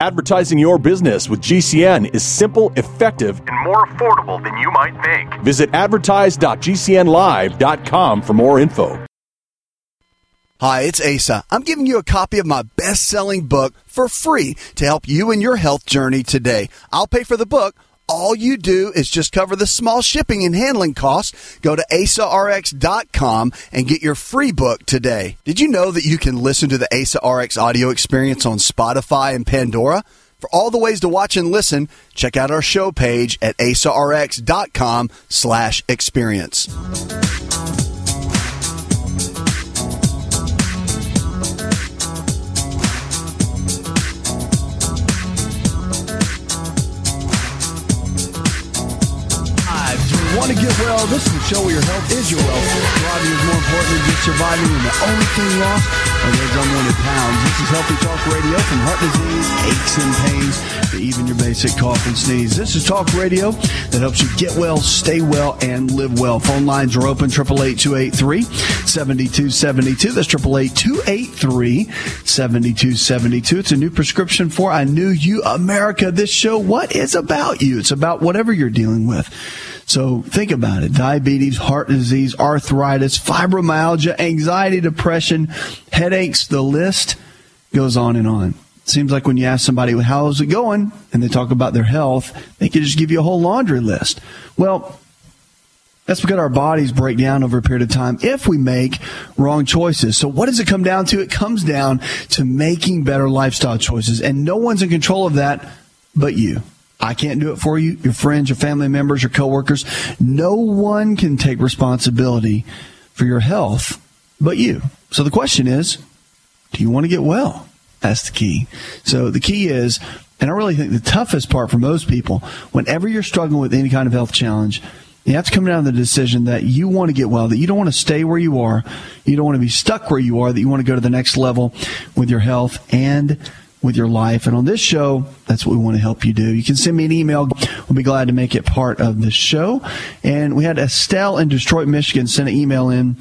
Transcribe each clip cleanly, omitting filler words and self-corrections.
Advertising your business with GCN is simple, effective, and more affordable than you might think. Visit advertise.gcnlive.com for more info. Hi, it's Asa. I'm giving you a copy of my best-selling book for free to help you in your health journey today. I'll pay for the book. All you do is just cover the small shipping and handling costs. Go to AsaRx.com and get your free book today. Did you know that you can listen to the AsaRx audio experience on Spotify and Pandora? For all the ways to watch and listen, check out our show page at AsaRx.com/experience. Want to get well? This is the show where your health is your wealth. Thriving is more important than just surviving, and the only thing lost are those unwanted pounds. This is Healthy Talk Radio, from heart disease, aches and pains, to even your basic cough and sneeze. This is Talk Radio that helps you get well, stay well, and live well. Phone lines are open, 888-283-7272. That's 888-283-7272. It's a new prescription for I Knew You America. This show, what is about you? It's about whatever you're dealing with. So think about it. Diabetes, heart disease, arthritis, fibromyalgia, anxiety, depression, headaches, the list goes on and on. It seems like when you ask somebody, how's it going? And they talk about their health, they can just give you a whole laundry list. Well, that's because our bodies break down over a period of time if we make wrong choices. So what does it come down to? It comes down to making better lifestyle choices. And no one's in control of that but you. I can't do it for you, your friends, your family members, your coworkers. No one can take responsibility for your health but you. So the question is, do you want to get well? That's the key. So the key is, and I really think the toughest part for most people, whenever you're struggling with any kind of health challenge, you have to come down to the decision that you want to get well, that you don't want to stay where you are, you don't want to be stuck where you are, that you want to go to the next level with your health and with your life. And on this show, that's what we want to help you do. You can send me an email. We'll be glad to make it part of the show. And we had Estelle in Detroit, Michigan send an email in.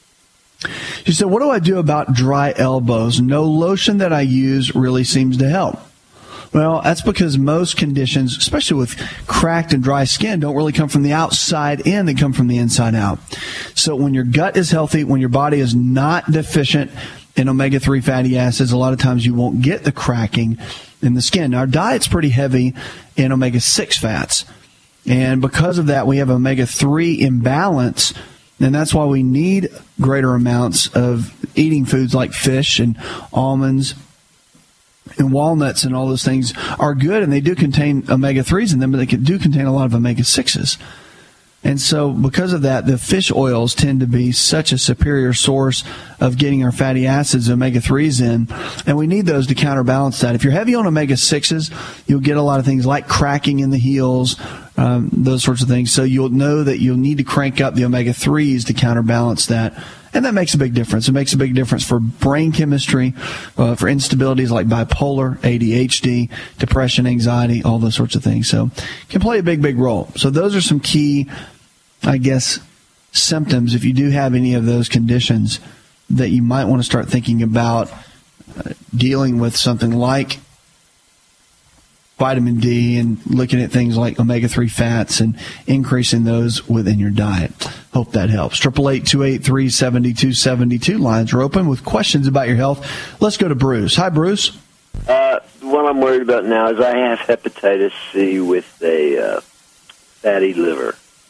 She said, what do I do about dry elbows? No lotion that I use really seems to help. Well, that's because most conditions, especially with cracked and dry skin, don't really come from the outside in. They come from the inside out. So when your gut is healthy, when your body is not deficient in omega-3 fatty acids, a lot of times you won't get the cracking in the skin. Now, our diet's pretty heavy in omega-6 fats. And because of that, we have omega-3 imbalance. And that's why we need greater amounts of eating foods like fish and almonds and walnuts, and all those things are good. And they do contain omega-3s in them, but they do contain a lot of omega-6s. And so because of that, the fish oils tend to be such a superior source of getting our fatty acids, omega-3s in, and we need those to counterbalance that. If you're heavy on omega-6s, you'll get a lot of things like cracking in the heels, those sorts of things. So you'll know that you'll need to crank up the omega-3s to counterbalance that. And that makes a big difference. It makes a big difference for brain chemistry, for instabilities like bipolar, ADHD, depression, anxiety, all those sorts of things. So it can play a big, big role. So those are some key, I guess, symptoms, if you do have any of those conditions, that you might want to start thinking about dealing with something like vitamin D and looking at things like omega-3 fats and increasing those within your diet. Hope that helps. 888-283-7272. Lines are open with questions about your health. Let's go to Bruce. Hi, Bruce. What I'm worried about now is I have hepatitis C with a fatty liver.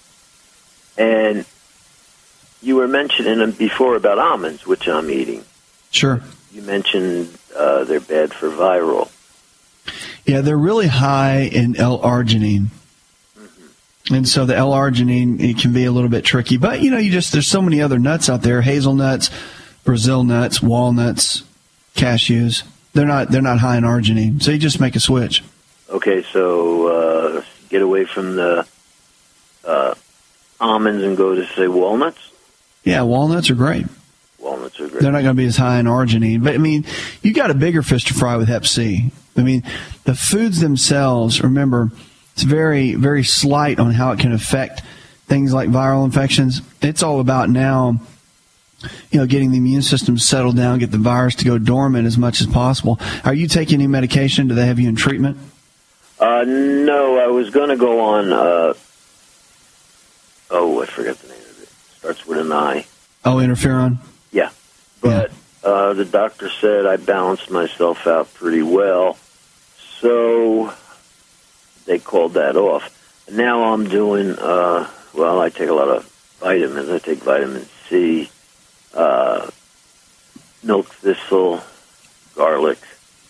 And you were mentioning before about almonds, which I'm eating. Sure. You mentioned they're bad for viral. Yeah, they're really high in L-arginine. Mm-hmm. And so the L-arginine, it can be a little bit tricky. But, there's so many other nuts out there, hazelnuts, Brazil nuts, walnuts, cashews. They're not high in arginine. So you just make a switch. Okay, so get away from the almonds and go to, say, walnuts? Yeah, walnuts are great. Walnuts are great. They're not going to be as high in arginine. But, you got a bigger fish to fry with Hep C. The foods themselves, remember, it's very, very slight on how it can affect things like viral infections. It's all about now getting the immune system settled down, get the virus to go dormant as much as possible. Are you taking any medication? Do they have you in treatment? No, I was going to go on, I forgot the name of it. Starts with an I. Oh, interferon? Yeah. But the doctor said I balanced myself out pretty well, so they called that off. And now I'm doing, I take a lot of vitamins. I take vitamin C, milk thistle, garlic.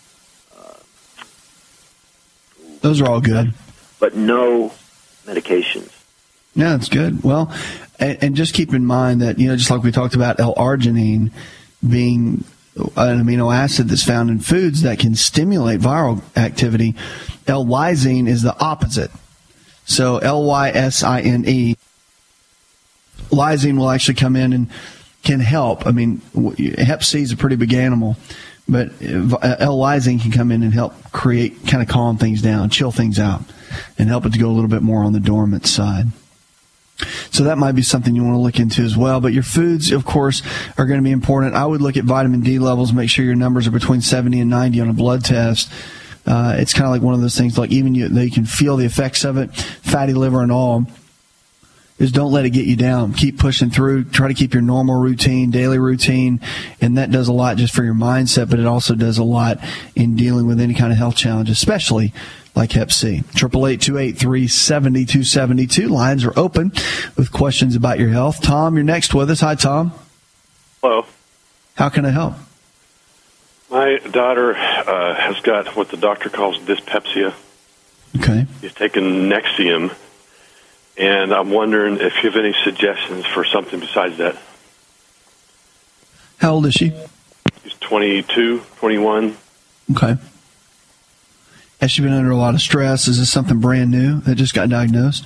Those are all good. But no medications. Yeah, that's good. Well, and just keep in mind that, just like we talked about L-arginine being an amino acid that's found in foods that can stimulate viral activity, L-lysine is the opposite. So L-Y-S-I-N-E, lysine will actually come in and can help. I mean, Hep C is a pretty big animal, but L-lysine can come in and help kind of calm things down, chill things out, and help it to go a little bit more on the dormant side. So that might be something you want to look into as well. But your foods, of course, are going to be important. I would look at vitamin D levels, make sure your numbers are between 70 and 90 on a blood test. It's kind of like one of those things, like even you can feel the effects of it, fatty liver and all, is don't let it get you down. Keep pushing through. Try to keep your normal routine, daily routine, and that does a lot just for your mindset, but it also does a lot in dealing with any kind of health challenge, especially like Hep C. 888-283-7272. Lines are open with questions about your health. Tom, you're next with us. Hi, Tom. Hello. How can I help? My daughter has got what the doctor calls dyspepsia. Okay. She's taken Nexium, and I'm wondering if you have any suggestions for something besides that. How old is she? She's 22, 21. Okay. Has she been under a lot of stress? Is this something brand new that just got diagnosed?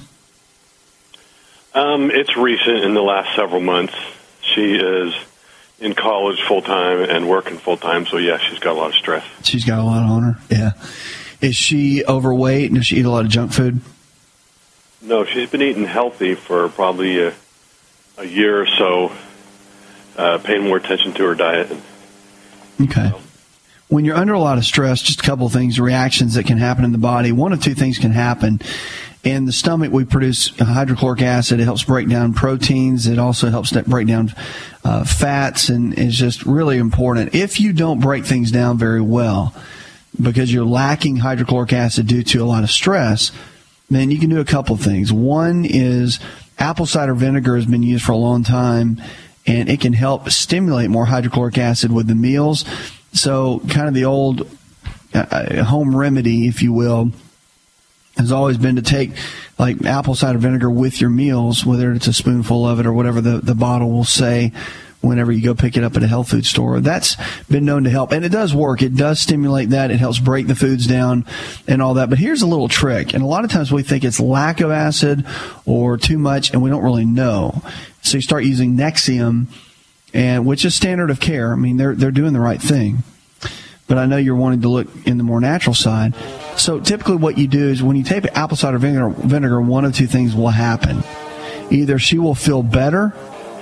It's recent, in the last several months. She is in college full-time and working full-time, so yeah, she's got a lot of stress. She's got a lot on her, yeah. Is she overweight, and does she eat a lot of junk food? No, she's been eating healthy for probably a year or so, paying more attention to her diet. Okay. When you're under a lot of stress, just a couple of things, reactions that can happen in the body. One of two things can happen. In the stomach, we produce hydrochloric acid. It helps break down proteins. It also helps break down fats, and is just really important. If you don't break things down very well because you're lacking hydrochloric acid due to a lot of stress, then you can do a couple of things. One is apple cider vinegar has been used for a long time, and it can help stimulate more hydrochloric acid with the meals. So kind of the old home remedy, if you will, has always been to take like apple cider vinegar with your meals, whether it's a spoonful of it or whatever the bottle will say whenever you go pick it up at a health food store. That's been known to help, and it does work. It does stimulate that. It helps break the foods down and all that. But here's a little trick, and a lot of times we think it's lack of acid or too much, and we don't really know. So you start using Nexium, and which is standard of care. I mean, they're doing the right thing. But I know you're wanting to look in the more natural side. So typically what you do is when you take apple cider vinegar, one of two things will happen. Either she will feel better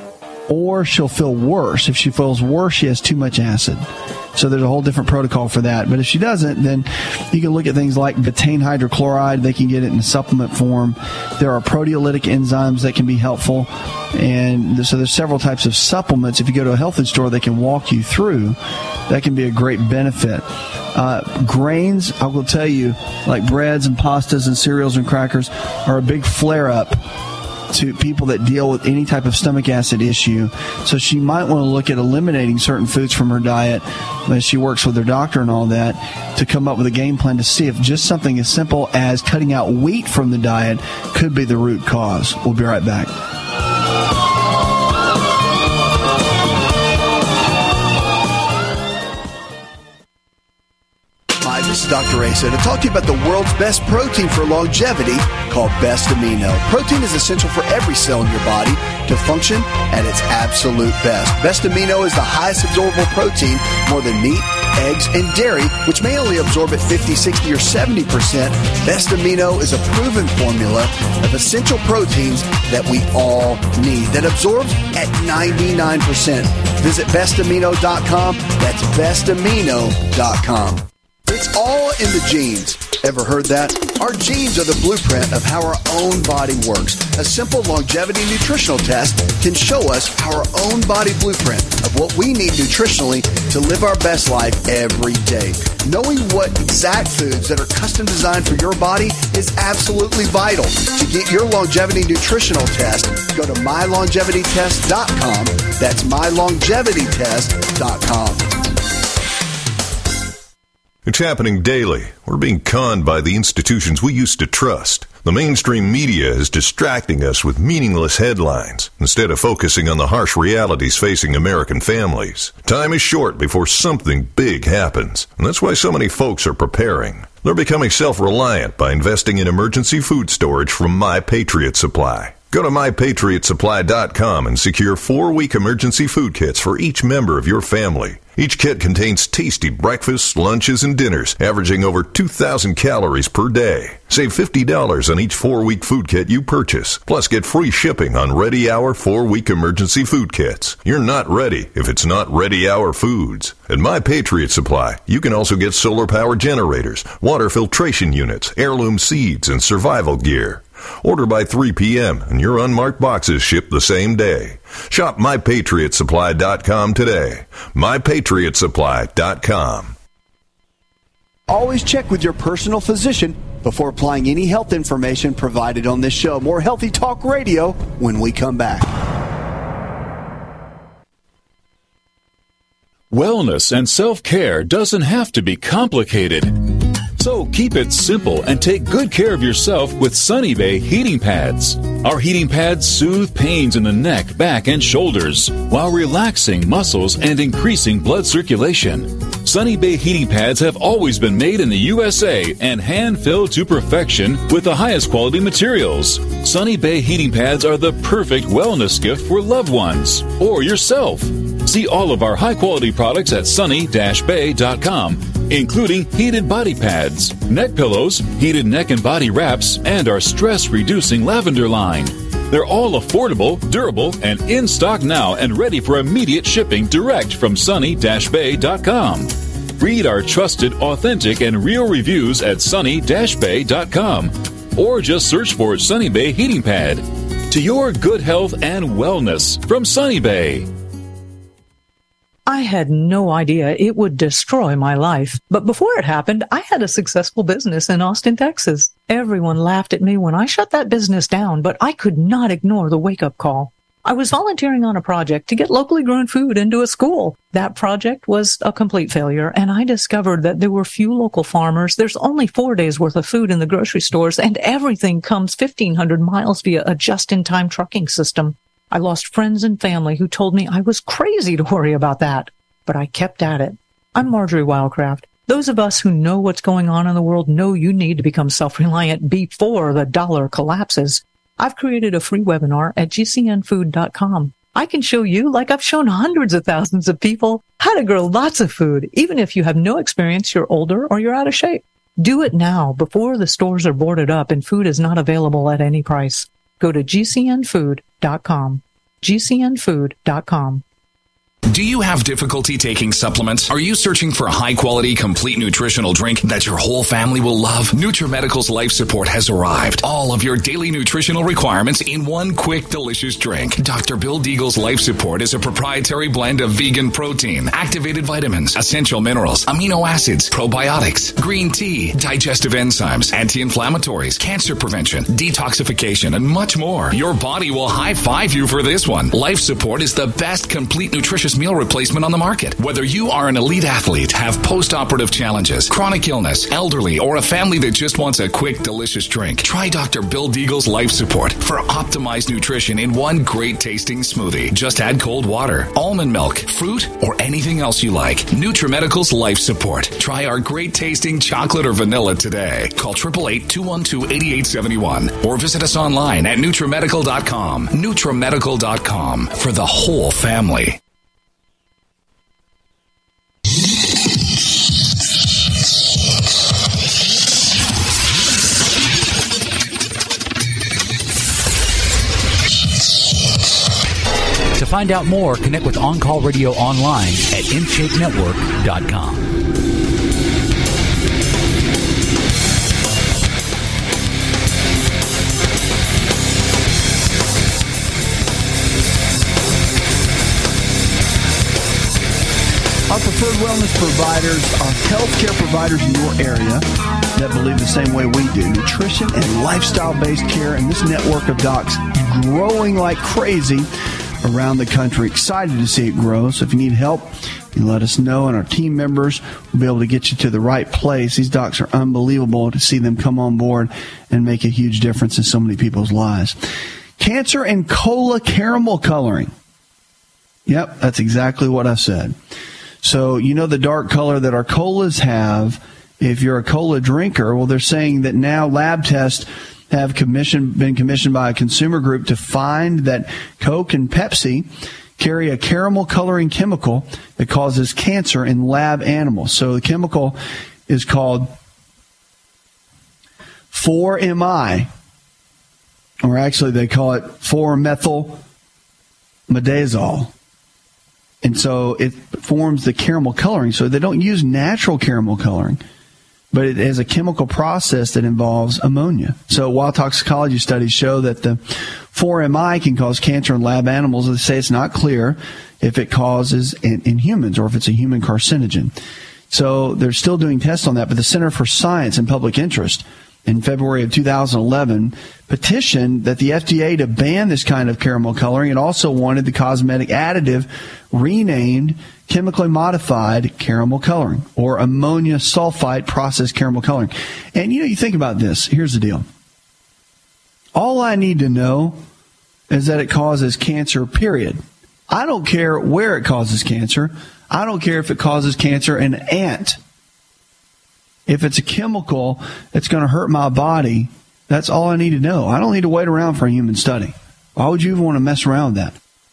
or she'll feel worse. If she feels worse, she has too much acid. So there's a whole different protocol for that. But if she doesn't, then you can look at things like betaine hydrochloride. They can get it in supplement form. There are proteolytic enzymes that can be helpful. And so there's several types of supplements. If you go to a health food store, they can walk you through. That can be a great benefit. Grains, I will tell you, like breads and pastas and cereals and crackers, are a big flare-up to people that deal with any type of stomach acid issue. So she might want to look at eliminating certain foods from her diet as she works with her doctor and all that to come up with a game plan to see if just something as simple as cutting out wheat from the diet could be the root cause. We'll be right back. Hi, this is Dr. Asa to talk to you about the world's best protein for longevity called Best Amino. Protein is essential for every cell in your body to function at its absolute best. Best Amino is the highest absorbable protein, more than meat, eggs, and dairy, which may only absorb at 50, 60, or 70%, Best Amino is a proven formula of essential proteins that we all need that absorbs at 99%. Visit bestamino.com. That's bestamino.com. It's all in the genes. Ever heard that? Our genes are the blueprint of how our own body works. A simple longevity nutritional test can show us our own body blueprint of what we need nutritionally to live our best life every day. Knowing what exact foods that are custom designed for your body is absolutely vital. To get your longevity nutritional test, go to mylongevitytest.com. That's mylongevitytest.com. It's happening daily. We're being conned by the institutions we used to trust. The mainstream media is distracting us with meaningless headlines instead of focusing on the harsh realities facing American families. Time is short before something big happens, and that's why so many folks are preparing. They're becoming self-reliant by investing in emergency food storage from My Patriot Supply. Go to MyPatriotSupply.com and secure 4-week emergency food kits for each member of your family. Each kit contains tasty breakfasts, lunches, and dinners, averaging over 2,000 calories per day. Save $50 on each 4-week food kit you purchase. Plus, get free shipping on Ready Hour 4-week emergency food kits. You're not ready if it's not Ready Hour Foods. At My Patriot Supply, you can also get solar power generators, water filtration units, heirloom seeds, and survival gear. Order by 3 p.m. and your unmarked boxes ship the same day. Shop MyPatriotSupply.com today. MyPatriotSupply.com. Always check with your personal physician before applying any health information provided on this show. More Healthy Talk Radio when we come back. Wellness and self-care doesn't have to be complicated. So keep it simple and take good care of yourself with Sunny Bay heating pads. Our heating pads soothe pains in the neck, back, and shoulders while relaxing muscles and increasing blood circulation. Sunny Bay heating pads have always been made in the USA and hand-filled to perfection with the highest quality materials. Sunny Bay heating pads are the perfect wellness gift for loved ones or yourself. See all of our high-quality products at sunny-bay.com, including heated body pads, neck pillows, heated neck and body wraps, and our stress-reducing lavender line. They're all affordable, durable, and in stock now and ready for immediate shipping direct from sunny-bay.com. Read our trusted, authentic, and real reviews at sunny-bay.com, or just search for Sunny Bay Heating Pad. To your good health and wellness from Sunny Bay. I had no idea it would destroy my life. But before it happened, I had a successful business in Austin, Texas. Everyone laughed at me when I shut that business down, but I could not ignore the wake-up call. I was volunteering on a project to get locally grown food into a school. That project was a complete failure, and I discovered that there were few local farmers. There's only 4 days worth of food in the grocery stores, and everything comes 1,500 miles via a just-in-time trucking system. I lost friends and family who told me I was crazy to worry about that, but I kept at it. I'm Marjorie Wildcraft. Those of us who know what's going on in the world know you need to become self-reliant before the dollar collapses. I've created a free webinar at gcnfood.com. I can show you, like I've shown hundreds of thousands of people, how to grow lots of food, even if you have no experience, you're older, or you're out of shape. Do it now before the stores are boarded up and food is not available at any price. Go to gcnfood.com. gcnfood.com. Do you have difficulty taking supplements? Are you searching for a high-quality, complete nutritional drink that your whole family will love? NutriMedical's Life Support has arrived. All of your daily nutritional requirements in one quick, delicious drink. Dr. Bill Deagle's Life Support is a proprietary blend of vegan protein, activated vitamins, essential minerals, amino acids, probiotics, green tea, digestive enzymes, anti-inflammatories, cancer prevention, detoxification, and much more. Your body will high-five you for this one. Life Support is the best complete nutritious meal replacement on the market. Whether you are an elite athlete, have post-operative challenges, chronic illness, elderly, or a family that just wants a quick, delicious drink, try Dr. Bill Deagle's Life Support for optimized nutrition in one great tasting smoothie. Just add cold water, almond milk, fruit, or anything else you like. NutriMedical's Life Support. Try our great tasting chocolate or vanilla today. Call 888-212-8871 or visit us online at NutriMedical.com. NutriMedical.com for the whole family. find out more, connect with On Call Radio online at InShapeNetwork.com. Our preferred wellness providers are healthcare providers in your area that believe the same way we do. Nutrition and lifestyle-based care, and this network of docs growing like crazy around the country. Excited to see it grow. So if you need help, you let us know, and our team members will be able to get you to the right place. These docs are unbelievable to see them come on board and make a huge difference in so many people's lives. Cancer and cola caramel coloring. Yep, that's exactly what I said. So, you know the dark color that our colas have, if you're a cola drinker, well, they're saying that now lab tests have been commissioned by a consumer group to find that Coke and Pepsi carry a caramel coloring chemical that causes cancer in lab animals. So the chemical is called 4-MI, or actually they call it 4-methylmidazole. And so it forms the caramel coloring. So they don't use natural caramel coloring, but it is a chemical process that involves ammonia. So while toxicology studies show that the 4-MI can cause cancer in lab animals, they say it's not clear if it causes in humans or if it's a human carcinogen. So they're still doing tests on that, but the Center for Science and Public Interest in February of 2011 petitioned that the FDA to ban this kind of caramel coloring, and also wanted the cosmetic additive renamed chemically modified caramel coloring, or ammonia sulfite processed caramel coloring. And you think about this. Here's the deal. All I need to know is that it causes cancer, period. I don't care where it causes cancer. I don't care if it causes cancer in an ant. If it's a chemical that's going to hurt my body, that's all I need to know. I don't need to wait around for a human study. Why would you even want to mess around with that?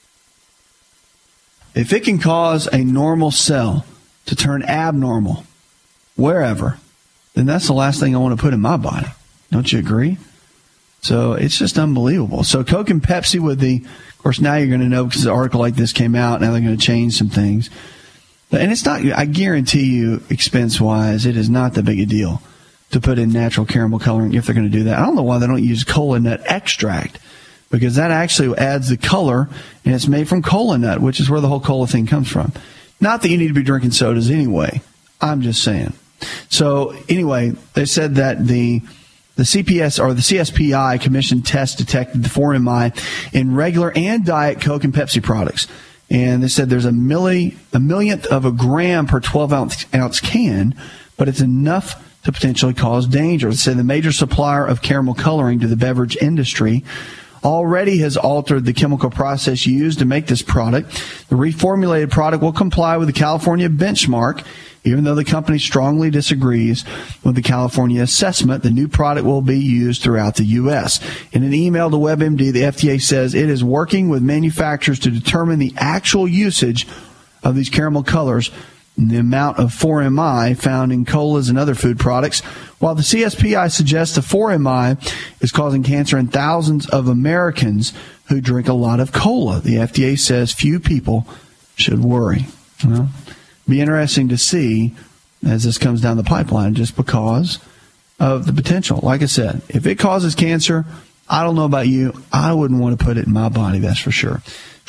If it can cause a normal cell to turn abnormal wherever, then that's the last thing I want to put in my body. Don't you agree? So it's just unbelievable. So Coke and Pepsi of course, now you're going to know because an article like this came out. Now they're going to change some things. And it's not, I guarantee you, expense-wise, it is not that big a deal to put in natural caramel coloring if they're going to do that. I don't know why they don't use cola nut extract, because that actually adds the color, and it's made from cola nut, which is where the whole cola thing comes from. Not that you need to be drinking sodas anyway. I'm just saying. So anyway, they said that the CPS or the CSPI commissioned test detected the 4-MI in regular and diet Coke and Pepsi products. And they said there's a millionth of a gram per 12-ounce can, but it's enough to potentially cause danger. They said the major supplier of caramel coloring to the beverage industry already has altered the chemical process used to make this product. The reformulated product will comply with the California benchmark, even though the company strongly disagrees with the California assessment. The new product will be used throughout the U.S. In an email to WebMD, the FDA says it is working with manufacturers to determine the actual usage of these caramel colors and the amount of 4-MI found in colas and other food products. While the CSPI suggests the 4-MI is causing cancer in thousands of Americans who drink a lot of cola, the FDA says few people should worry. Well, be interesting to see as this comes down the pipeline, just because of the potential. Like I said, if it causes cancer, I don't know about you, I wouldn't want to put it in my body, that's for sure.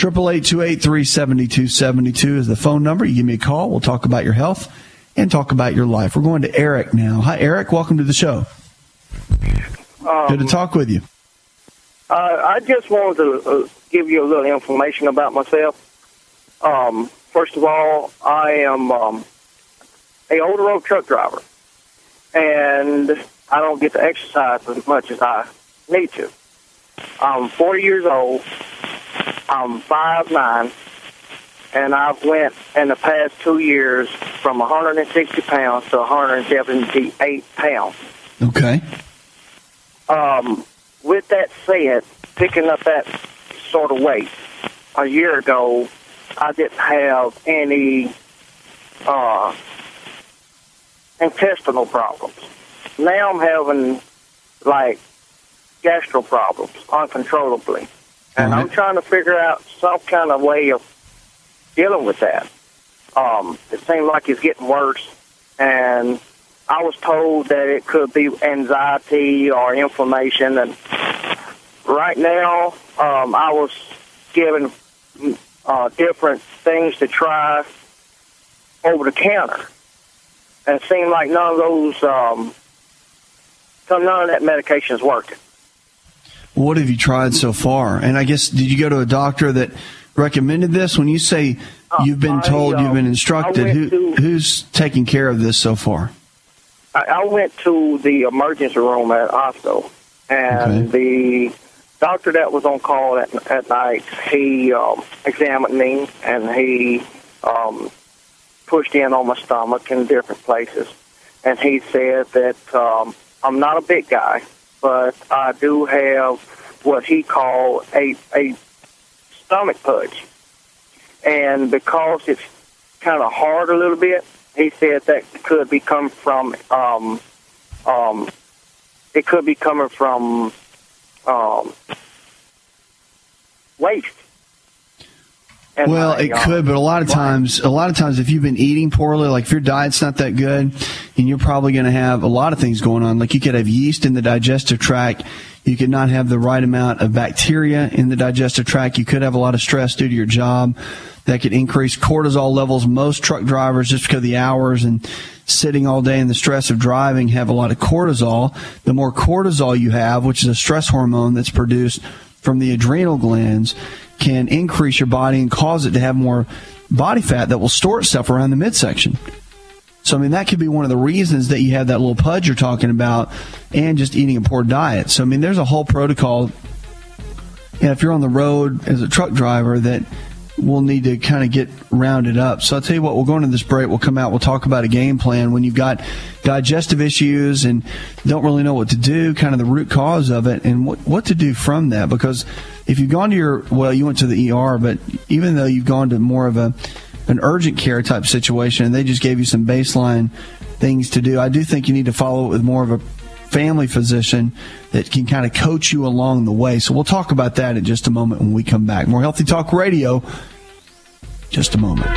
888-283-7272 is the phone number. You give me a call. We'll talk about your health and talk about your life. We're going to Eric now. Hi, Eric. Welcome to the show. Good to talk with you. I just wanted to give you a little information about myself. First of all, I am a over-the-road truck driver, and I don't get to exercise as much as I need to. I'm 40 years old. I'm 5'9", and I've went in the past 2 years from 160 pounds to 178 pounds. Okay. With that said, picking up that sort of weight, a year ago, I didn't have any intestinal problems. Now I'm having, like, gastro problems uncontrollably. And I'm trying to figure out some kind of way of dealing with that. It seems like it's getting worse, and I was told that it could be anxiety or inflammation. And right now, I was given different things to try over the counter, and it seemed like none of those, none of that medication is working. What have you tried so far? And I guess, did you go to a doctor that recommended this? When you say you've been told, you've been instructed, who's taking care of this so far? I went to the emergency room at hospital, and the doctor that was on call at night, he examined me, and he pushed in on my stomach in different places. And he said that I'm not a big guy, but I do have what he called a stomach pudge. And because it's kind of hard a little bit, he said that could be coming from waste. Well, it could, but a lot of times, if you've been eating poorly, like if your diet's not that good, and you're probably going to have a lot of things going on. Like you could have yeast in the digestive tract. You could not have the right amount of bacteria in the digestive tract. You could have a lot of stress due to your job. That could increase cortisol levels. Most truck drivers, just because of the hours and sitting all day and the stress of driving, have a lot of cortisol. The more cortisol you have, which is a stress hormone that's produced from the adrenal glands, can increase your body and cause it to have more body fat that will store itself around the midsection. So, I mean, that could be one of the reasons that you have that little pudge you're talking about, and just eating a poor diet. So, I mean, there's a whole protocol. And if you're on the road as a truck driver, that we'll need to kind of get rounded up. So I'll tell you what, we'll go into this break. We'll come out. We'll talk about a game plan when you've got digestive issues and don't really know what to do, kind of the root cause of it, and what to do from that. Because if you've gone to you went to the ER, but even though you've gone to more of an urgent care type situation and they just gave you some baseline things to do, I do think you need to follow it with more of a family physician that can kind of coach you along the way. So we'll talk about that in just a moment when we come back. More Healthy Talk Radio, just a moment.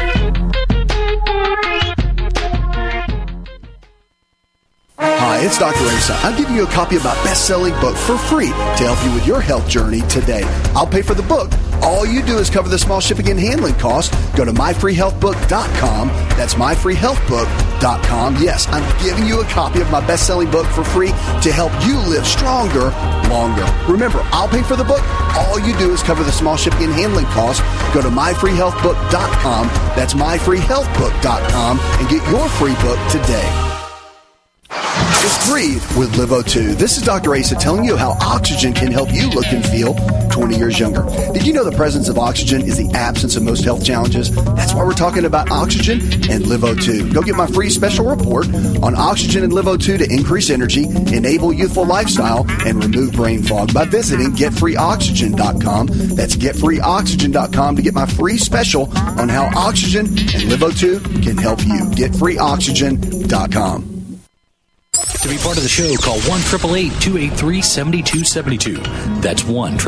Hi, it's Dr. Asa. I'm giving you a copy of my best-selling book for free to help you with your health journey today. I'll pay for the book. All you do is cover the small shipping and handling costs. Go to myfreehealthbook.com. That's myfreehealthbook.com. Yes, I'm giving you a copy of my best-selling book for free to help you live stronger, longer. Remember, I'll pay for the book. All you do is cover the small shipping and handling costs. Go to myfreehealthbook.com. That's myfreehealthbook.com and get your free book today. Just breathe with LiveO2. This is Dr. Asa telling you how oxygen can help you look and feel 20 years younger. Did you know the presence of oxygen is the absence of most health challenges? That's why we're talking about oxygen and LiveO2. Go get my free special report on oxygen and LiveO2 to increase energy, enable youthful lifestyle, and remove brain fog by visiting getfreeoxygen.com. That's getfreeoxygen.com to get my free special on how oxygen and LiveO2 can help you. Getfreeoxygen.com. To be part of the show, call 1-888-283-7272. That's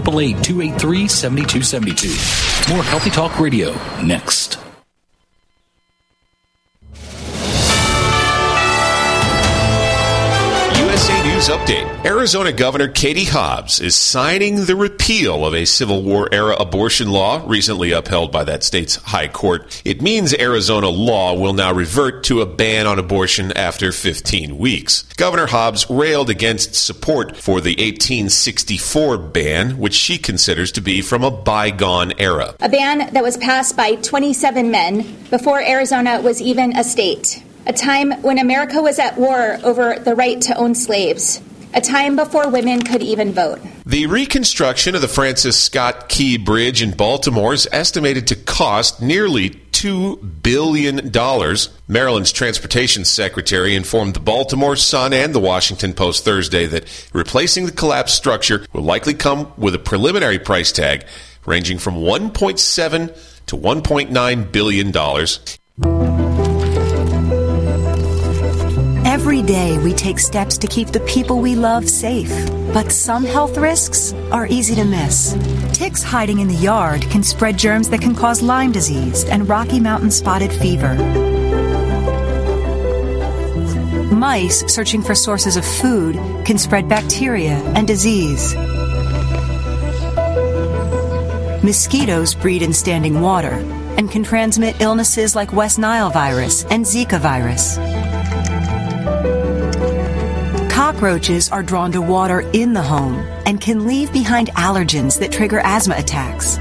1-888-283-7272. More Healthy Talk Radio next. USA News Update. Arizona Governor Katie Hobbs is signing the repeal of a Civil War-era abortion law recently upheld by that state's high court. It means Arizona law will now revert to a ban on abortion after 15 weeks. Governor Hobbs railed against support for the 1864 ban, which she considers to be from a bygone era. A ban that was passed by 27 men before Arizona was even a state. A time when America was at war over the right to own slaves. A time before women could even vote. The reconstruction of the Francis Scott Key Bridge in Baltimore is estimated to cost nearly $2 billion. Maryland's transportation secretary informed the Baltimore Sun and the Washington Post Thursday that replacing the collapsed structure will likely come with a preliminary price tag ranging from $1.7 to $1.9 billion. Every day we take steps to keep the people we love safe, but some health risks are easy to miss. Ticks hiding in the yard can spread germs that can cause Lyme disease and Rocky Mountain spotted fever. Mice searching for sources of food can spread bacteria and disease. Mosquitoes breed in standing water and can transmit illnesses like West Nile virus and Zika virus. Cockroaches are drawn to water in the home and can leave behind allergens that trigger asthma attacks.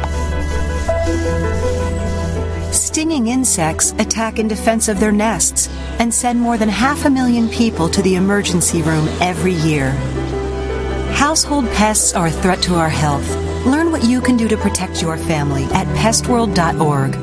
Stinging insects attack in defense of their nests and send more than 500,000 people to the emergency room every year. Household pests are a threat to our health. Learn what you can do to protect your family at pestworld.org.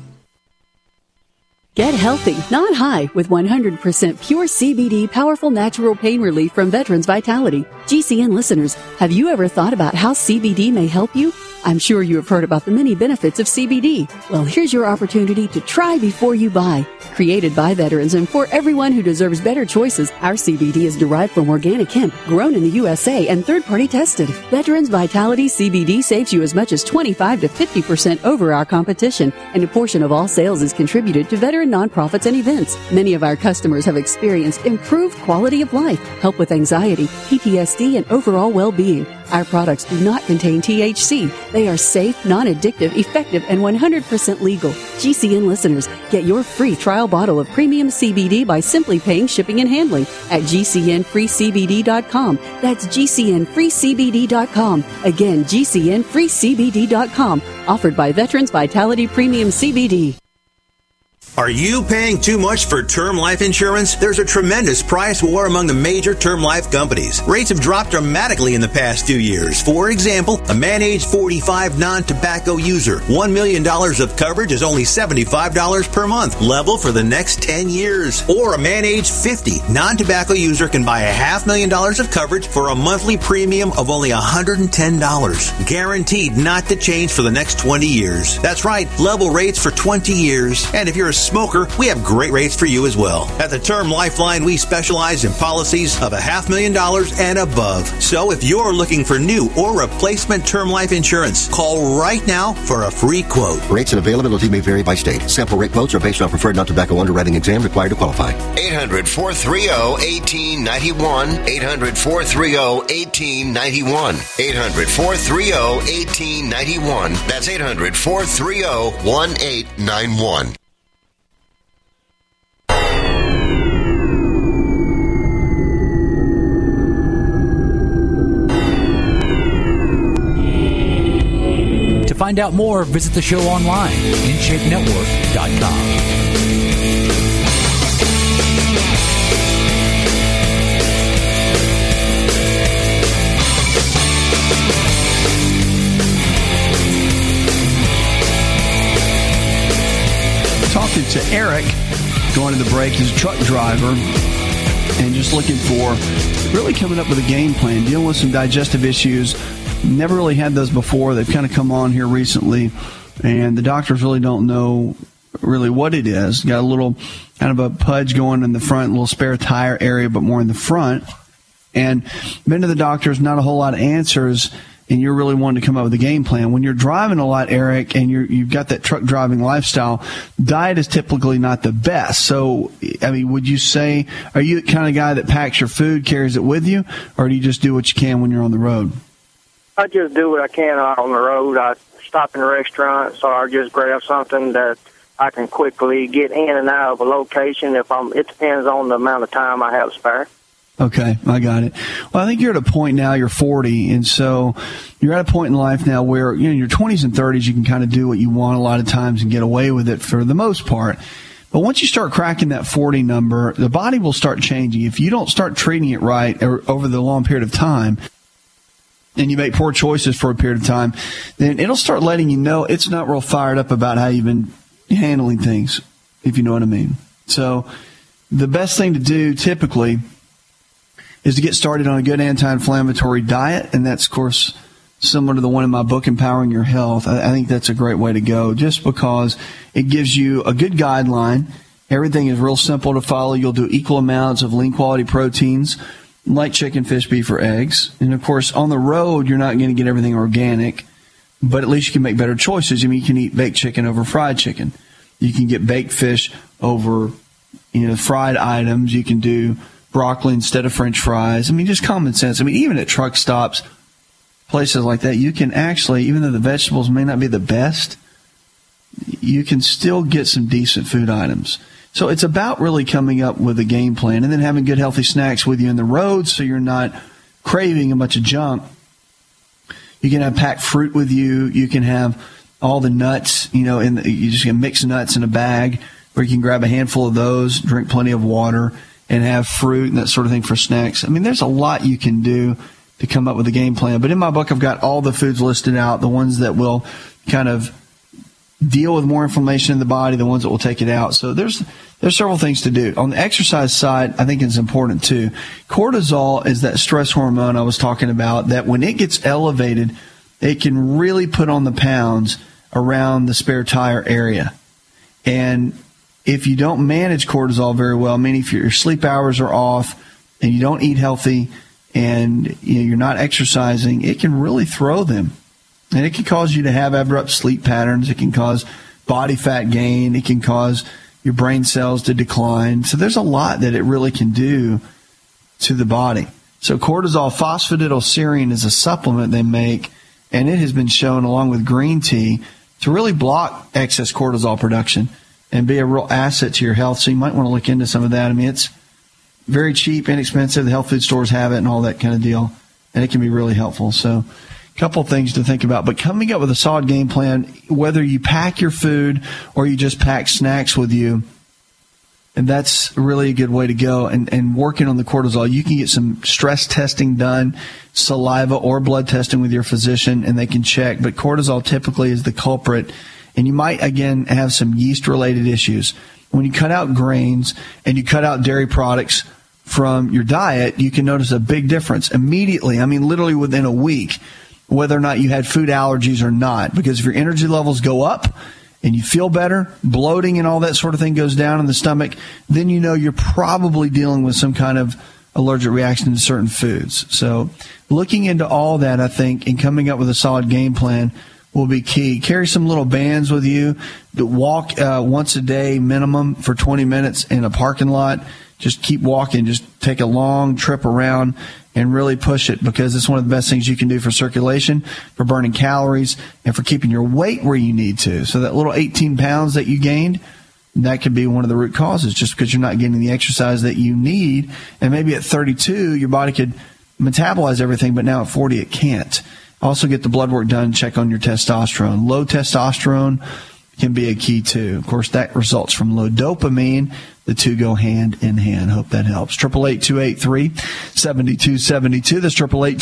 Get healthy, not high, with 100% pure CBD powerful natural pain relief from Veterans Vitality. GCN listeners, have you ever thought about how CBD may help you? I'm sure you have heard about the many benefits of CBD. Well, here's your opportunity to try before you buy. Created by veterans and for everyone who deserves better choices, our CBD is derived from organic hemp, grown in the USA and third-party tested. Veterans Vitality CBD saves you as much as 25 to 50% over our competition, and a portion of all sales is contributed to veteran nonprofits and events. Many of our customers have experienced improved quality of life, help with anxiety, PTSD, and overall well-being. Our products do not contain THC. They are safe, non-addictive, effective, and 100% legal. GCN listeners, get your free trial bottle of premium CBD by simply paying shipping and handling at GCNFreeCBD.com. That's GCNFreeCBD.com. Again, GCNFreeCBD.com. Offered by Veterans Vitality Premium CBD. Are you paying too much for term life insurance? There's a tremendous price war among the major term life companies. Rates have dropped dramatically in the past 2 years. For example, a man age 45 non-tobacco user, $1 million of coverage is only $75 per month, level for the next 10 years. Or a man age 50 non-tobacco user can buy $500,000 of coverage for a monthly premium of only $110, guaranteed not to change for the next 20 years. That's right, level rates for 20 years. And if you're a smoker, we have great rates for you as well. At the Term Lifeline, we specialize in policies of $500,000 and above. So if you're looking for new or replacement term life insurance, call right now for a free quote. Rates and availability may vary by state. Sample rate quotes are based on preferred non-tobacco underwriting exam required to qualify. 800-430-1891. 800-430-1891. 800-430-1891. That's 800-430-1891. To find out more, visit the show online, InShapeNetwork.com. Talking to Eric, going to the break. He's a truck driver and just looking for, really coming up with a game plan, dealing with some digestive issues. Never really had those before. They've kind of come on here recently, and the doctors really don't know really what it is. Got a little kind of a pudge going in the front, a little spare tire area, but more in the front. And been to the doctors, not a whole lot of answers, and you're really wanting to come up with a game plan. When you're driving a lot, Eric, and you've got that truck driving lifestyle, diet is typically not the best. So, I mean, would you say, are you the kind of guy that packs your food, carries it with you, or do you just do what you can when you're on the road? I just do what I can on the road. I stop in a restaurant, so I just grab something that I can quickly get in and out of a location. It depends on the amount of time I have spare. Okay, I got it. Well, I think you're at a point now, you're 40, and so you're at a point in life now where, you know, in your 20s and 30s, you can kind of do what you want a lot of times and get away with it for the most part. But once you start cracking that 40 number, the body will start changing. If you don't start treating it right over the long period of time, and you make poor choices for a period of time, then it'll start letting you know it's not real fired up about how you've been handling things, if you know what I mean. So the best thing to do typically is to get started on a good anti-inflammatory diet, and that's, of course, similar to the one in my book, Empowering Your Health. I think that's a great way to go, just because it gives you a good guideline. Everything is real simple to follow. You'll do equal amounts of lean quality proteins, like chicken, fish, beef, or eggs. And, of course, on the road, you're not going to get everything organic. but at least you can make better choices. I mean, you can eat baked chicken over fried chicken. You can get baked fish over, fried items. You can do broccoli instead of French fries. I mean, just common sense. I mean, even at truck stops, places like that, you can actually, even though the vegetables may not be the best, you can still get some decent food items. So it's about really coming up with a game plan and then having good, healthy snacks with you in the road so you're not craving a bunch of junk. You can have packed fruit with you. You can have all the nuts, you just can mix nuts in a bag where you can grab a handful of those, drink plenty of water, and have fruit and that sort of thing for snacks. I mean, there's a lot you can do to come up with a game plan. But in my book, I've got all the foods listed out, the ones that will kind of deal with more inflammation in the body, the ones that will take it out. So there's several things to do. On the exercise side, I think it's important too. Cortisol is that stress hormone I was talking about that when it gets elevated, it can really put on the pounds around the spare tire area. And if you don't manage cortisol very well, meaning if your sleep hours are off and you don't eat healthy and you're not exercising, it can really throw them. And it can cause you to have abrupt sleep patterns. It can cause body fat gain. It can cause your brain cells to decline. So there's a lot that it really can do to the body. So cortisol phosphatidylserine is a supplement they make, and it has been shown along with green tea to really block excess cortisol production and be a real asset to your health. So you might want to look into some of that. I mean, it's very cheap, inexpensive. The health food stores have it and all that kind of deal, and it can be really helpful. So couple things to think about, but coming up with a solid game plan, whether you pack your food or you just pack snacks with you, and that's really a good way to go. And working on the cortisol, you can get some stress testing done, saliva or blood testing with your physician, and they can check. But cortisol typically is the culprit, and you might, again, have some yeast-related issues. When you cut out grains and you cut out dairy products from your diet, you can notice a big difference immediately. I mean, literally within a week, whether or not you had food allergies or not. Because if your energy levels go up and you feel better, bloating and all that sort of thing goes down in the stomach, then you know you're probably dealing with some kind of allergic reaction to certain foods. So looking into all that, I think, and coming up with a solid game plan will be key. Carry some little bands with you that walk once a day minimum for 20 minutes in a parking lot. Just keep walking. Just take a long trip around and really push it, because it's one of the best things you can do for circulation, for burning calories, and for keeping your weight where you need to. So that little 18 pounds that you gained, that could be one of the root causes, just because you're not getting the exercise that you need. And maybe at 32, your body could metabolize everything, but now at 40, it can't. Also get the blood work done, check on your testosterone. Low testosterone can be a key too. Of course, that results from low dopamine. The two go hand in hand. Hope that helps. 888-283-7272. That's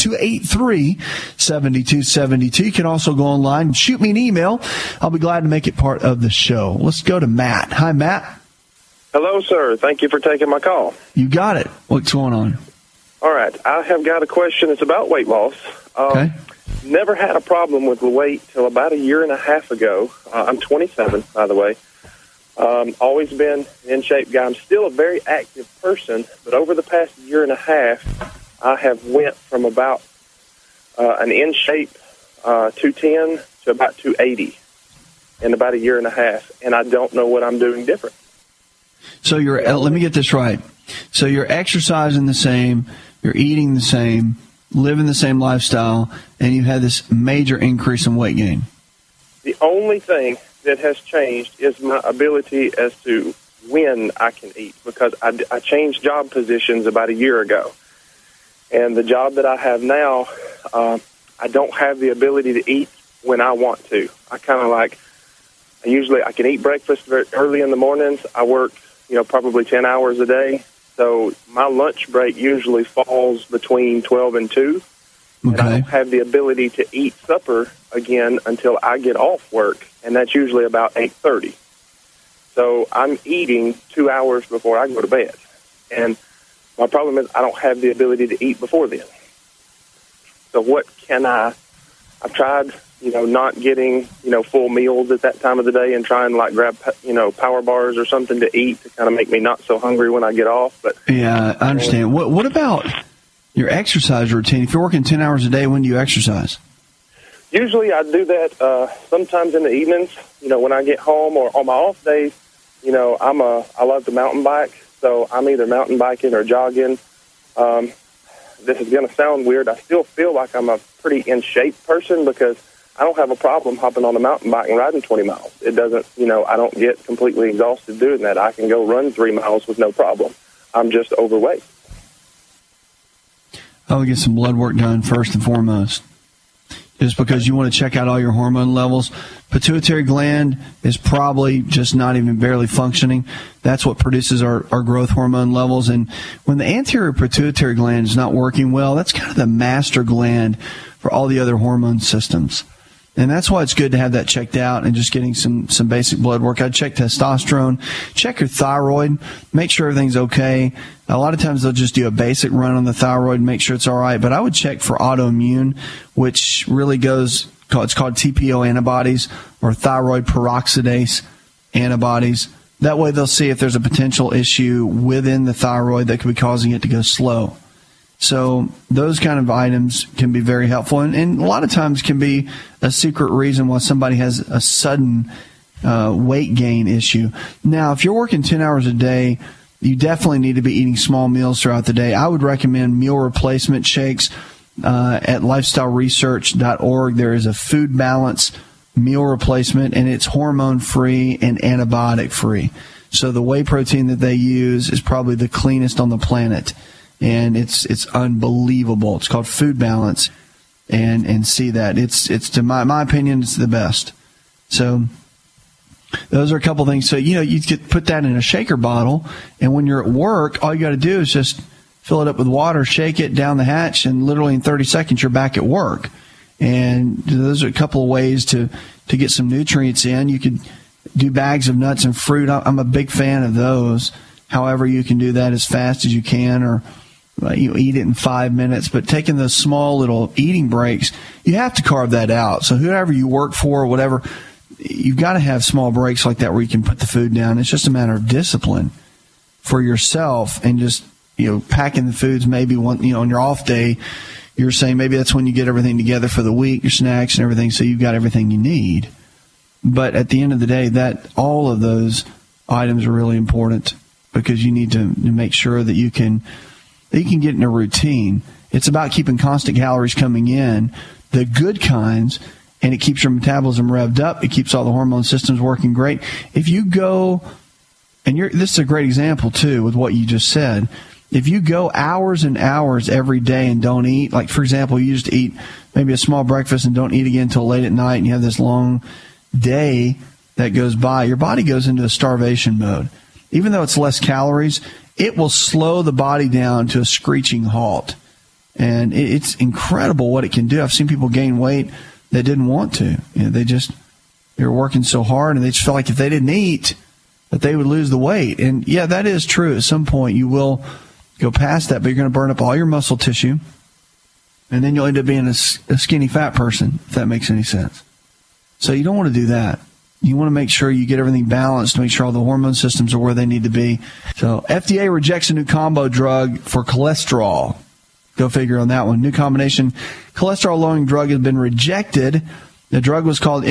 888-283-7272. You can also go online and shoot me an email. I'll be glad to make it part of the show. Let's go to Matt. Hi, Matt. Hello, sir. Thank you for taking my call. You got it. What's going on? All right. I have got a question. It's about weight loss. Okay. Never had a problem with the weight till about a year and a half ago. I'm 27, by the way. Always been an in-shape guy. I'm still a very active person, but over the past year and a half, I have went from about an in-shape 210 to about 280 in about a year and a half, and I don't know what I'm doing different. So let me get this right. So you're exercising the same, you're eating the same, living the same lifestyle, and you had this major increase in weight gain. The only thing that has changed is my ability as to when I can eat, because I changed job positions about a year ago. And the job that I have now, I don't have the ability to eat when I want to. I can eat breakfast very early in the mornings. I work, probably 10 hours a day. So my lunch break usually falls between 12 and 2. Okay. And I don't have the ability to eat supper again until I get off work, and that's usually about 8:30. So I'm eating 2 hours before I go to bed. And my problem is I don't have the ability to eat before then. So what can I've tried, not getting, full meals at that time of the day and trying to grab, power bars or something to eat to kind of make me not so hungry when I get off. But yeah, I understand. What about your exercise routine? If you're working 10 hours a day, when do you exercise? Usually I do that sometimes in the evenings, when I get home, or on my off days. I love to mountain bike, so I'm either mountain biking or jogging. This is going to sound weird. I still feel like I'm a pretty in shape person because I don't have a problem hopping on a mountain bike and riding 20 miles. It doesn't, I don't get completely exhausted doing that. I can go run 3 miles with no problem. I'm just overweight. I would get some blood work done first and foremost, just because you want to check out all your hormone levels. Pituitary gland is probably just not even barely functioning. That's what produces our growth hormone levels. And when the anterior pituitary gland is not working well, that's kind of the master gland for all the other hormone systems. And that's why it's good to have that checked out and just getting some basic blood work. I'd check testosterone, check your thyroid, make sure everything's okay. A lot of times they'll just do a basic run on the thyroid and make sure it's all right. But I would check for autoimmune, which really it's called TPO antibodies or thyroid peroxidase antibodies. That way they'll see if there's a potential issue within the thyroid that could be causing it to go slow. So those kind of items can be very helpful, and a lot of times can be a secret reason why somebody has a sudden weight gain issue. Now, if you're working 10 hours a day, you definitely need to be eating small meals throughout the day. I would recommend meal replacement shakes at lifestyleresearch.org. There is a food balance meal replacement, and it's hormone-free and antibiotic-free. So the whey protein that they use is probably the cleanest on the planet. And it's unbelievable. It's called Food Balance, and see that it's to my opinion, it's the best. So those are a couple things. So you could put that in a shaker bottle, and when you're at work, all you got to do is just fill it up with water, shake it down the hatch, and literally in 30 seconds you're back at work. And those are a couple of ways to get some nutrients in. You could do bags of nuts and fruit. I'm a big fan of those. However, you can do that as fast as you can, or eat it in 5 minutes. But taking those small little eating breaks, you have to carve that out. So whoever you work for or whatever, you've got to have small breaks like that where you can put the food down. It's just a matter of discipline for yourself, and just packing the foods maybe on your off day. You're saying maybe that's when you get everything together for the week, your snacks and everything, so you've got everything you need. But at the end of the day, that all of those items are really important, because you need to make sure that you can get in a routine. It's about keeping constant calories coming in, the good kinds, and it keeps your metabolism revved up. It keeps all the hormone systems working great. If you go, and this is a great example too with what you just said, if you go hours and hours every day and don't eat, like for example, you just eat maybe a small breakfast and don't eat again until late at night, and you have this long day that goes by, your body goes into a starvation mode. Even though it's less calories, it will slow the body down to a screeching halt. And it's incredible what it can do. I've seen people gain weight that didn't want to. They were working so hard, and they just felt like if they didn't eat, that they would lose the weight. And yeah, that is true. At some point, you will go past that, but you're going to burn up all your muscle tissue, and then you'll end up being a skinny fat person, if that makes any sense. So you don't want to do that. You want to make sure you get everything balanced, make sure all the hormone systems are where they need to be. So FDA rejects a new combo drug for cholesterol. Go figure on that one. New combination cholesterol-lowering drug has been rejected. The drug was called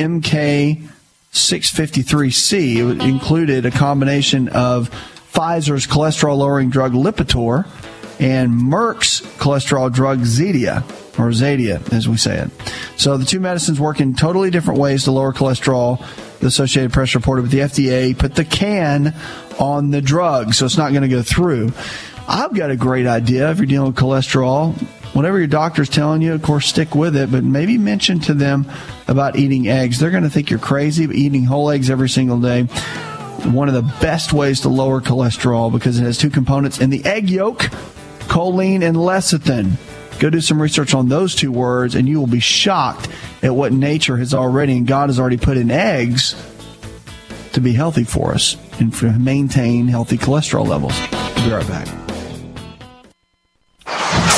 MK-653C. It included a combination of Pfizer's cholesterol-lowering drug Lipitor and Merck's cholesterol drug Zetia, or Zadia, as we say it. So the two medicines work in totally different ways to lower cholesterol. The Associated Press reported, but the FDA put the can on the drug, so it's not going to go through. I've got a great idea if you're dealing with cholesterol. Whatever your doctor's telling you, of course, stick with it, but maybe mention to them about eating eggs. They're going to think you're crazy, but eating whole eggs every single day, one of the best ways to lower cholesterol, because it has two components in the egg yolk, choline and lecithin. Go do some research on those two words, and you will be shocked at what nature has already and God has already put in eggs to be healthy for us and to maintain healthy cholesterol levels. We'll be right back.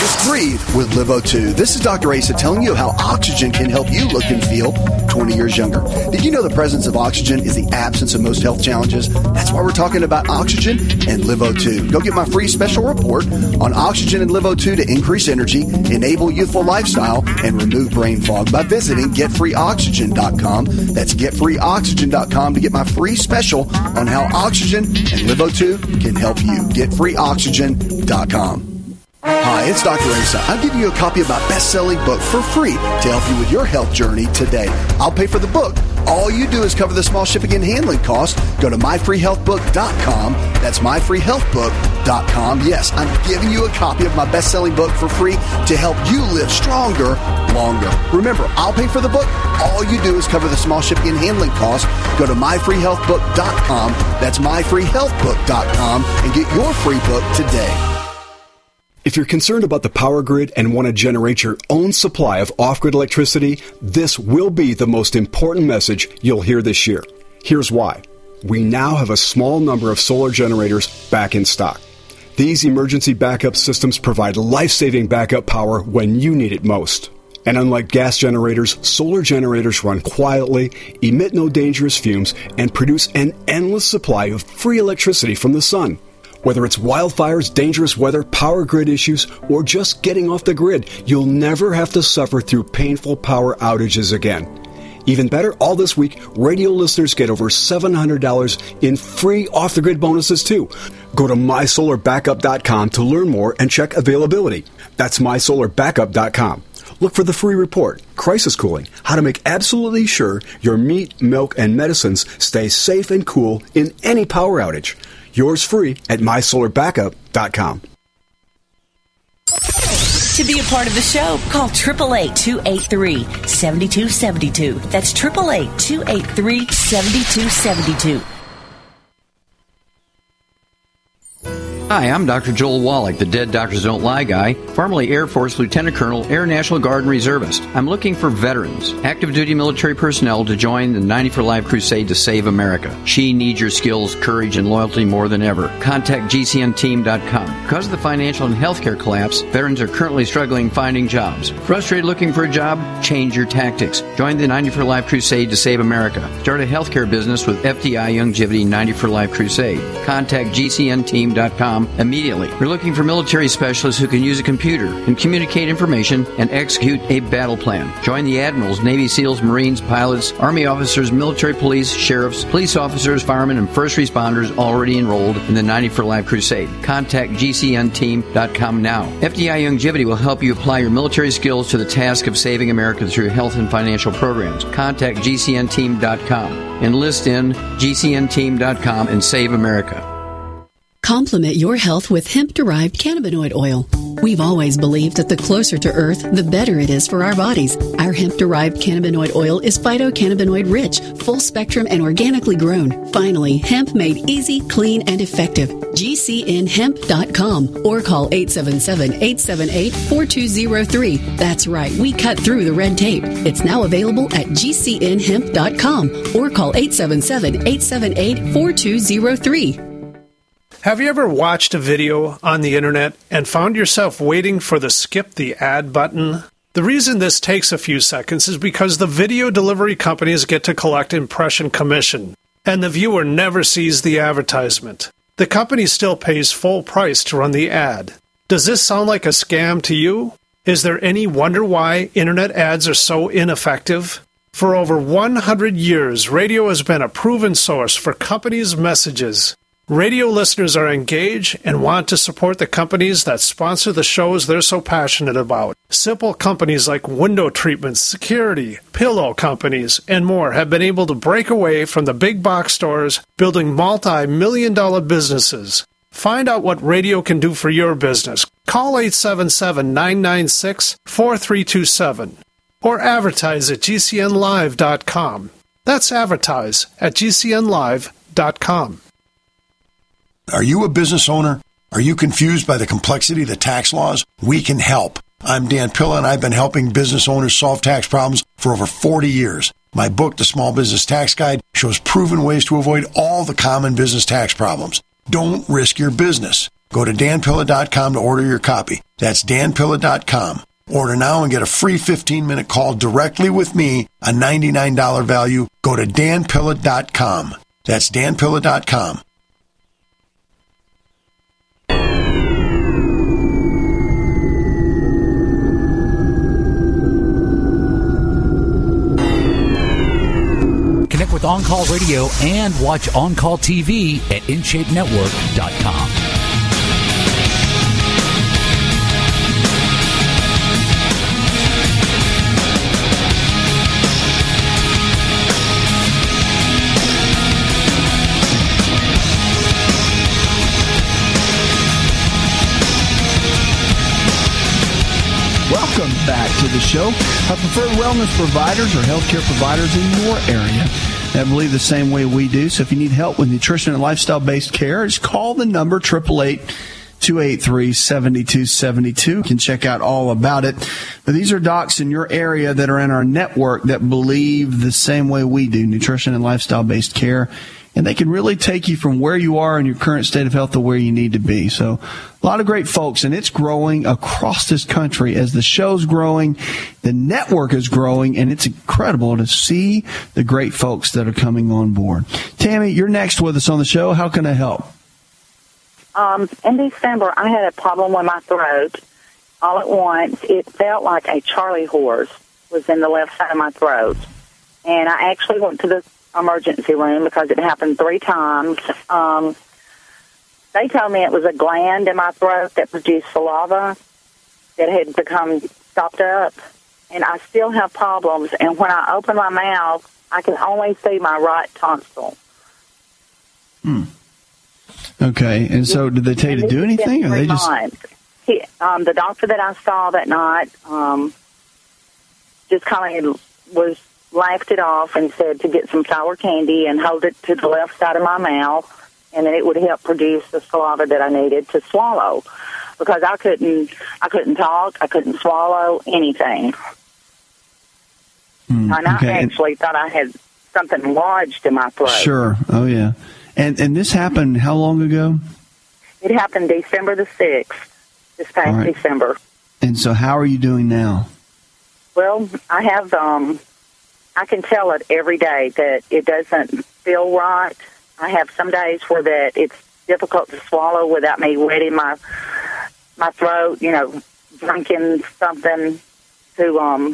Just breathe with LiveO2. This is Dr. Asa telling you how oxygen can help you look and feel 20 years younger. Did you know the presence of oxygen is the absence of most health challenges? That's why we're talking about oxygen and LiveO2. Go get my free special report on oxygen and LiveO2 to increase energy, enable youthful lifestyle, and remove brain fog by visiting getfreeoxygen.com. That's getfreeoxygen.com to get my free special on how oxygen and LiveO2 can help you. Getfreeoxygen.com. Hi, it's Dr. Asa. I'm giving you a copy of my best-selling book for free to help you with your health journey today. I'll pay for the book. All you do is cover the small shipping and handling costs. Go to myfreehealthbook.com. That's myfreehealthbook.com. Yes, I'm giving you a copy of my best-selling book for free to help you live stronger, longer. Remember, I'll pay for the book. All you do is cover the small shipping and handling costs. Go to myfreehealthbook.com. That's myfreehealthbook.com and get your free book today. If you're concerned about the power grid and want to generate your own supply of off-grid electricity, this will be the most important message you'll hear this year. Here's why. We now have a small number of solar generators back in stock. These emergency backup systems provide life-saving backup power when you need it most. And unlike gas generators, solar generators run quietly, emit no dangerous fumes, and produce an endless supply of free electricity from the sun. Whether it's wildfires, dangerous weather, power grid issues, or just getting off the grid, you'll never have to suffer through painful power outages again. Even better, all this week, radio listeners get over $700 in free off-the-grid bonuses, too. Go to mysolarbackup.com to learn more and check availability. That's mysolarbackup.com. Look for the free report, Crisis Cooling, how to make absolutely sure your meat, milk, and medicines stay safe and cool in any power outage. Yours free at mysolarbackup.com. To be a part of the show, call 888-283-7272. That's 888-283-7272. Hi, I'm Dr. Joel Wallach, the Dead Doctors Don't Lie guy, formerly Air Force Lieutenant Colonel, Air National Guard and Reservist. I'm looking for veterans, active duty military personnel to join the 90 for Life crusade to save America. She needs your skills, courage, and loyalty more than ever. Contact GCNteam.com. Because of the financial and healthcare collapse, veterans are currently struggling finding jobs. Frustrated looking for a job? Change your tactics. Join the 90 for Life crusade to save America. Start a healthcare business with FDI Longevity 90 for Life crusade. Contact GCNteam.com immediately. We're looking for military specialists who can use a computer and communicate information and execute a battle plan. Join the admirals, Navy SEALs, Marines, pilots, Army officers, military police, sheriffs, police officers, firemen, and first responders already enrolled in the 90 for Life crusade. Contact GCNteam.com now. FDI Longevity will help you apply your military skills to the task of saving America through health and financial programs. Contact GCNteam.com. Enlist in GCNteam.com and save America. Complement your health with hemp-derived cannabinoid oil. We've always believed that the closer to Earth, the better it is for our bodies. Our hemp-derived cannabinoid oil is phytocannabinoid-rich, full-spectrum, and organically grown. Finally, hemp made easy, clean, and effective. GCNhemp.com or call 877-878-4203. That's right, we cut through the red tape. It's now available at GCNhemp.com or call 877-878-4203. Have you ever watched a video on the internet and found yourself waiting for the skip the ad button? The reason this takes a few seconds is because the video delivery companies get to collect impression commission, and the viewer never sees the advertisement. The company still pays full price to run the ad. Does this sound like a scam to you? Is there any wonder why internet ads are so ineffective? For over 100 years, radio has been a proven source for companies' messages. Radio listeners are engaged and want to support the companies that sponsor the shows they're so passionate about. Simple companies like window treatments, security, pillow companies, and more have been able to break away from the big box stores, building multi-million-dollar businesses. Find out what radio can do for your business. Call 877-996-4327 or advertise at GCNlive.com. That's advertise at GCNlive.com. Are you a business owner? Are you confused by the complexity of the tax laws? We can help. I'm Dan Pilla, and I've been helping business owners solve tax problems for over 40 years. My book, The Small Business Tax Guide, shows proven ways to avoid all the common business tax problems. Don't risk your business. Go to danpilla.com to order your copy. That's danpilla.com. Order now and get a free 15-minute call directly with me, a $99 value. Go to danpilla.com. That's danpilla.com. Connect with On Call Radio and watch On Call TV at InShapeNetwork.com. Welcome back to the show. Our preferred wellness providers or healthcare providers in your area that believe the same way we do. So if you need help with nutrition and lifestyle-based care, just call the number 888-283-7272. You can check out all about it. But these are docs in your area that are in our network that believe the same way we do, nutrition and lifestyle-based care. And they can really take you from where you are in your current state of health to where you need to be. So a lot of great folks, and it's growing across this country as the show's growing, the network is growing, and it's incredible to see the great folks that are coming on board. Tammy, you're next with us on the show. How can I help? In December, I had a problem with my throat. All at once, it felt like a Charlie horse was in the left side of my throat. And I actually went to the emergency room because it happened 3 times. They told me it was a gland in my throat that produced saliva that had become stopped up, and I still have problems. And when I open my mouth, I can only see my right tonsil. Okay, and so did they tell you to do anything, or they just? The doctor that I saw that night just kind of laughed it off and said to get some sour candy and hold it to the left side of my mouth, and then it would help produce the saliva that I needed to swallow, because I couldn't talk, I couldn't swallow anything. And I actually thought I had something lodged in my throat. Sure. Oh yeah. And this happened how long ago? It happened December the 6th, this past December. And so how are you doing now? Well, I have I can tell it every day that it doesn't feel right. I have some days where that it's difficult to swallow without me wetting my throat, drinking something to,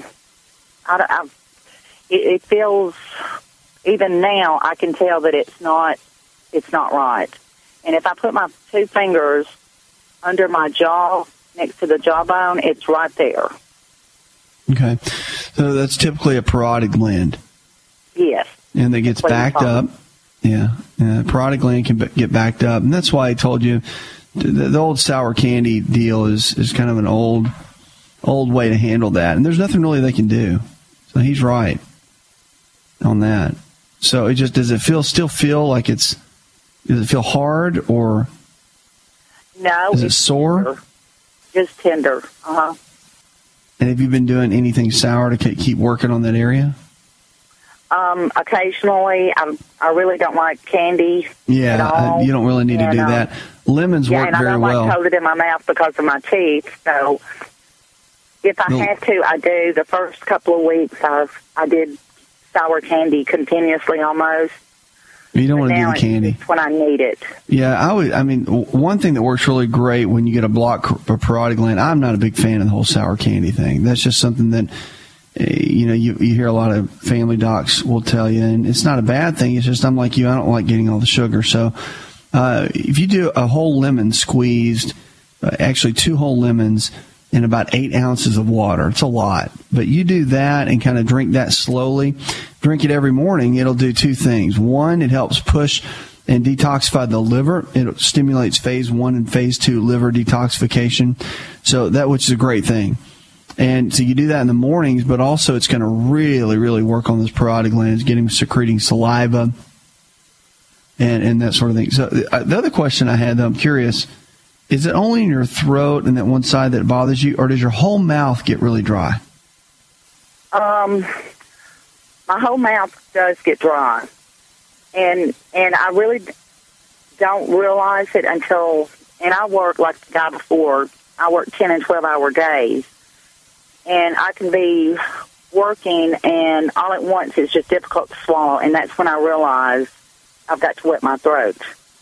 it feels, even now, I can tell that it's not right. And if I put my 2 fingers under my jaw, next to the jawbone, it's right there. Okay. So that's typically a parotid gland. Yes. And that gets backed up. Yeah. Parotid gland can get backed up. And that's why I told you the old sour candy deal is kind of an old way to handle that. And there's nothing really they can do. So he's right on that. So it just, does it still feel like does it feel hard, or no? Is it sore? Tender. Just tender. Uh-huh. And have you been doing anything sour to keep working on that area? Occasionally. I really don't like candy. Yeah, you don't really need to do that. Lemons work very well. Yeah, and I don't like hold it in my mouth because of my teeth. So if I had to, I do. The first couple of weeks, I did sour candy continuously almost. You don't want to do the candy. It's when I need it. Yeah, one thing that works really great when you get a blocked parotid gland, I'm not a big fan of the whole sour candy thing. That's just something that, you hear a lot of family docs will tell you, and it's not a bad thing. It's just I'm like you, I don't like getting all the sugar. So if you do a whole lemon squeezed, actually 2 whole lemons in about 8 ounces of water, it's a lot. But you do that and kind of drink that slowly. Drink it every morning. It'll do 2 things. One, it helps push and detoxify the liver. It stimulates phase 1 and phase 2 liver detoxification. So which is a great thing. And so you do that in the mornings, but also it's going to really, really work on those parotid glands, get them secreting saliva and that sort of thing. So the other question I had, though, I'm curious, is it only in your throat and that one side that bothers you, or does your whole mouth get really dry? My whole mouth does get dry, and I really don't realize it until and I work like the guy before. I work 10 and 12-hour days, and I can be working, and all at once it's just difficult to swallow, and that's when I realize I've got to wet my throat.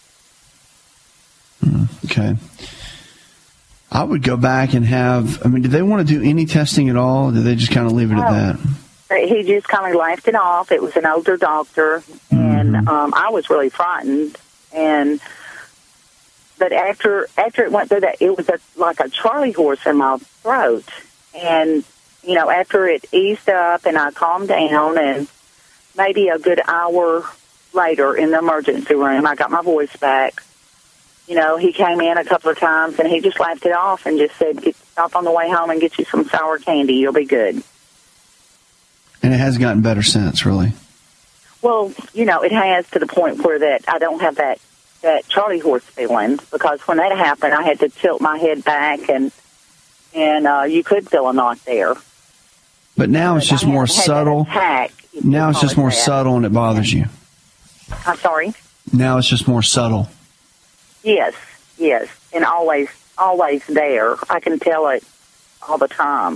Okay. I would go back and did they want to do any testing at all, or did they just kind of leave it at that? He just kind of laughed it off. It was an older doctor, and I was really frightened. But after it went through that, it was like a Charlie horse in my throat. And, after it eased up and I calmed down, and maybe a good hour later in the emergency room, I got my voice back. He came in a couple of times, and he just laughed it off and just said, stop on the way home and get you some sour candy. You'll be good. And it has gotten better since, really? Well, it has, to the point where that I don't have that Charlie horse feeling, because when that happened, I had to tilt my head back, and you could feel a knot there. But now it's just more subtle. Now it's just more subtle, and it bothers you. I'm sorry? Now it's just more subtle. Yes, and always there. I can tell it all the time.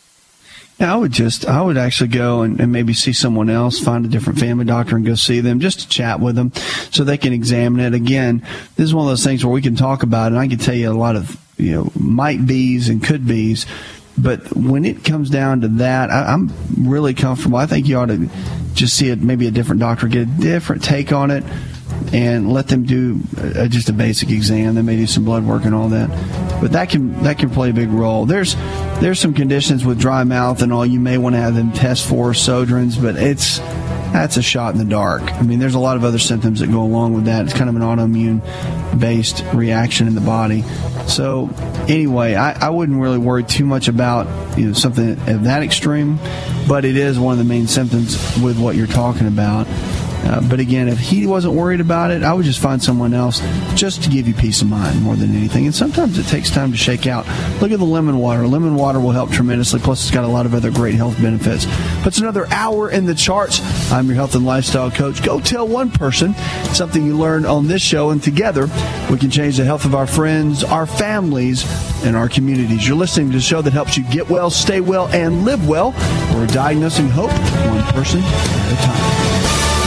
Yeah, I would actually go and maybe see someone else, find a different family doctor and go see them just to chat with them so they can examine it. Again, this is one of those things where we can talk about it, and I can tell you a lot of, might be's and could be's. But when it comes down to that, I'm really comfortable. I think you ought to just see it, maybe a different doctor, get a different take on it, and let them do just a basic exam. They may do some blood work and all that, but that can play a big role. There's some conditions with dry mouth and all you may want to have them test for, Sjögren's, but that's a shot in the dark. There's a lot of other symptoms that go along with that. It's kind of an autoimmune-based reaction in the body. So anyway, I wouldn't really worry too much about something of that extreme, but it is one of the main symptoms with what you're talking about. But again, if he wasn't worried about it, I would just find someone else just to give you peace of mind more than anything. And sometimes it takes time to shake out. Look at the lemon water. Lemon water will help tremendously. Plus, it's got a lot of other great health benefits. But it's another hour in the charts. I'm your health and lifestyle coach. Go tell one person something you learned on this show, and together we can change the health of our friends, our families, and our communities. You're listening to the show that helps you get well, stay well, and live well. We're diagnosing hope one person at a time.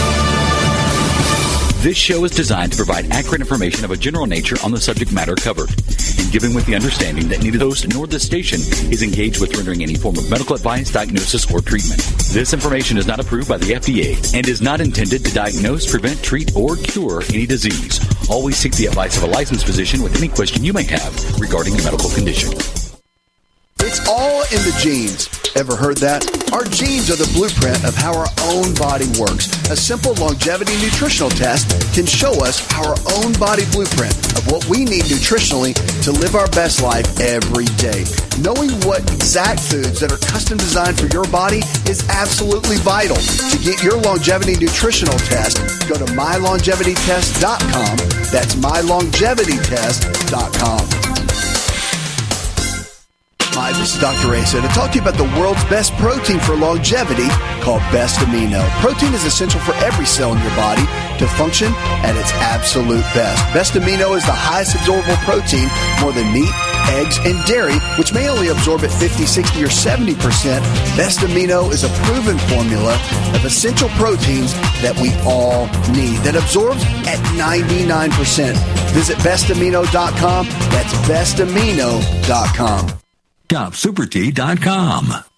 This show is designed to provide accurate information of a general nature on the subject matter covered, and given with the understanding that neither the host nor the station is engaged with rendering any form of medical advice, diagnosis, or treatment. This information is not approved by the FDA and is not intended to diagnose, prevent, treat, or cure any disease. Always seek the advice of a licensed physician with any question you may have regarding your medical condition. It's all in the genes. Ever heard that? Our genes are the blueprint of how our own body works. A simple longevity nutritional test can show us our own body blueprint of what we need nutritionally to live our best life every day. Knowing what exact foods that are custom designed for your body is absolutely vital. To get your longevity nutritional test, go to mylongevitytest.com. That's mylongevitytest.com. Hi, this is Dr. Asa to talk to you about the world's best protein for longevity called Best Amino. Protein is essential for every cell in your body to function at its absolute best. Best Amino is the highest absorbable protein, more than meat, eggs, and dairy, which may only absorb at 50, 60, or 70%. Best Amino is a proven formula of essential proteins that we all need that absorbs at 99%. Visit bestamino.com. That's bestamino.com. ShopSuperTea.com.